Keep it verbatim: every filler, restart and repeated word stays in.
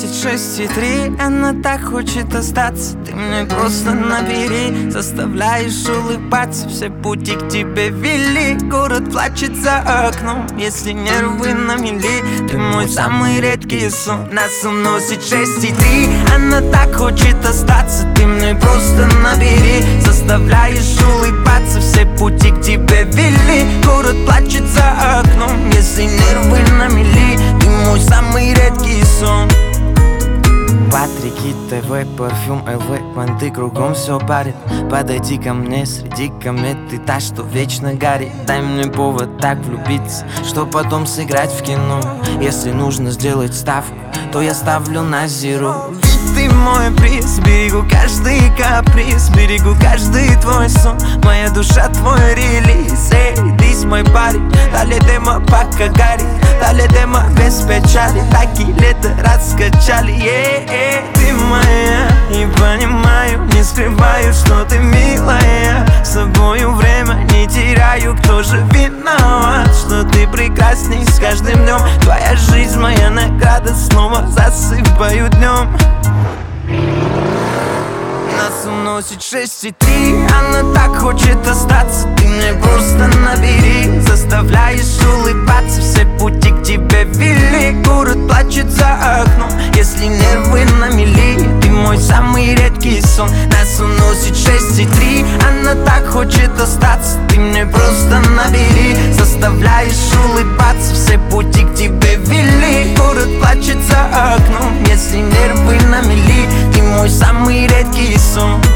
носит шесть и три. Она так хочет остаться, ты мне просто набери. Заставляешь улыбаться, все пути к тебе вели. Город плачет за окном, если нервы на мели. Ты мой самый редкий сон. Нас уносит шесть и три. Она так хочет остаться, ты мне просто набери. Заставляешь улыбаться, все пути к тебе вели. Город плачет за окном, если нервы на мели. Ты мой самый редкий сон. Патрики, ТВ, парфюм, ЛВ, понты кругом все парит. Подойди ко мне среди комет, ты та, что вечно горит. Дай мне повод так влюбиться, что потом сыграть в кино. Если нужно сделать ставку, то я ставлю на зеру. Ведь ты мой приз, берегу каждый каприз, берегу каждый твой сон. Моя душа твой релиз, эй, ты мой парень. Дали демо пока горит, дали демо без печали. Такие лето раскачали, yeah, yeah. Ты моя, и понимаю, не скрываю, что ты милая. С тобою время не теряю, кто же виноват, что ты прекрасней с каждым днем. Твоя жизнь, моя награда, снова засыпаю днем. Нас уносит шесть и три. Она так хочет остаться, ты мне просто набери. Заставляешь улыбаться, все пути к тебе вели. Город плачет за окном, если нервы на мели. Ты мой самый редкий сон. Нас уносит шесть и три. Она так хочет остаться, ты мне просто набери. Заставляешь улыбаться, все пути к тебе вели. Город плачет за окном, если нервы на мели. Ты мой самый редкий сон.